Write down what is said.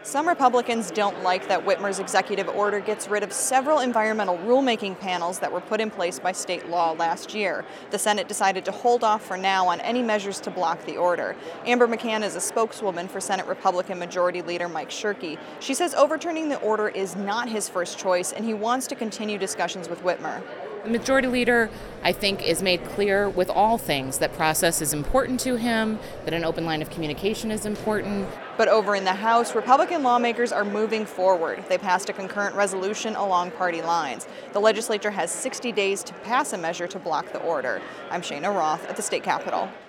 Some Republicans don't like that Whitmer's executive order gets rid of several environmental rulemaking panels that were put in place by state law last year. The Senate decided to hold off for now on any measures to block the order. Amber McCann is a spokeswoman for Senate Republican Majority Leader Mike Shirkey. She says overturning the order is not his first choice, and he wants to continue discussions with Whitmer. The Majority Leader, I think, is made clear with all things that process is important to him, that an open line of communication is important. But over in the House, Republican lawmakers are moving forward. They passed a concurrent resolution along party lines. The legislature has 60 days to pass a measure to block the order. I'm Shayna Roth at the State Capitol.